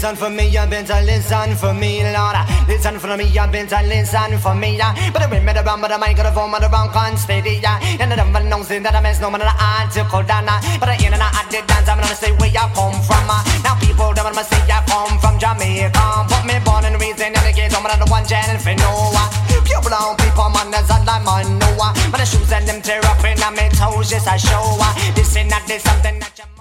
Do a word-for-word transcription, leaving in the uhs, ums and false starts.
listen for me, you better listen for me, Lord. Listen for me, you better listen for me. But I remember the but I might go for the wrong constantly. And I don't know that I miss no matter the article done. But I ain't I did dance, I'm gonna say where you come from. Now people don't wanna say I come from Jamaica. Put me born and raised in the gate, I'm the one channel for Noah. Pure brown people, man, that's all I'm on Noah. But the shoes and them tear up in my toes, just a show. This ain't not this something that you